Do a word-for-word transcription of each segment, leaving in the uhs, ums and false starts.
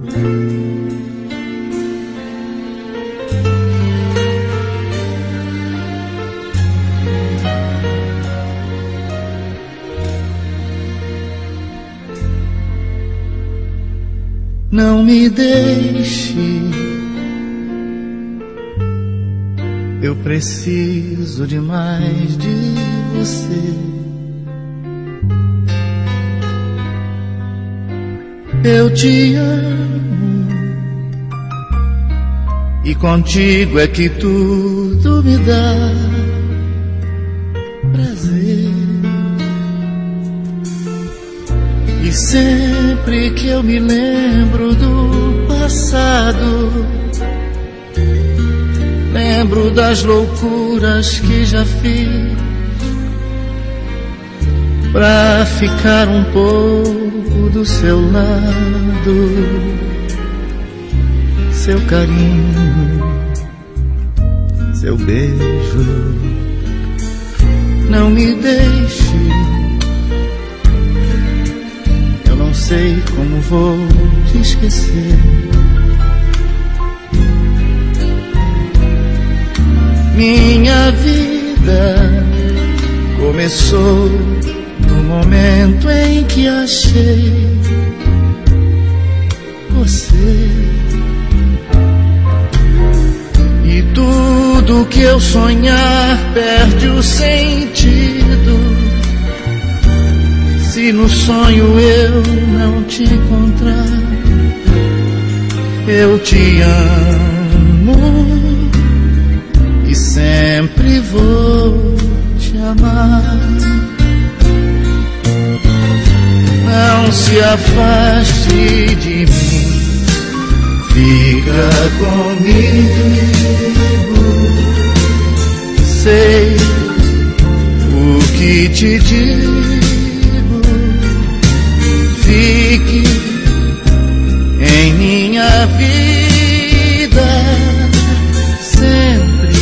Não me deixe, eu preciso demais de você. Eu te amo e contigo é que tudo me dá prazer. E sempre que eu me lembro do passado, lembro das loucuras que já fiz pra ficar um pouco do seu lado. Seu carinho, seu beijo, não me deixe. Não sei como vou te esquecer. Minha vida começou no momento em que achei você. E tudo que eu sonhar perde o sentido se no sonho eu não te encontrar. Eu te amo e sempre vou te amar. Não se afaste de mim, fica comigo. Sei o que te digo. Fique em minha vida sempre,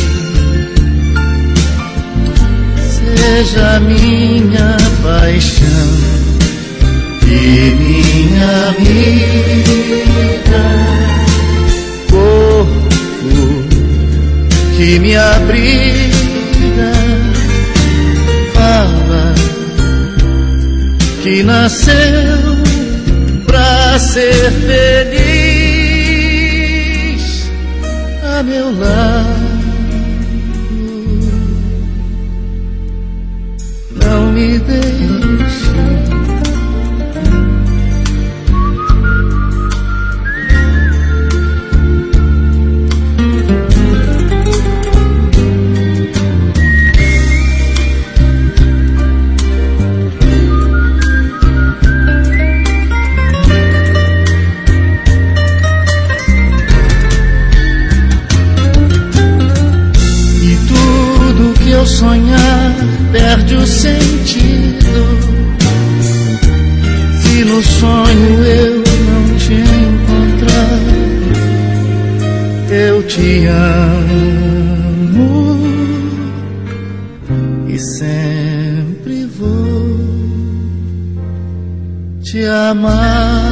seja minha paixão e minha amiga. Corpo que me abriga, fala que nasceu pra ser feliz a meu lado. Não me deixe, sonhar perde o sentido se no sonho eu não te encontrar. Eu te amo e sempre vou te amar.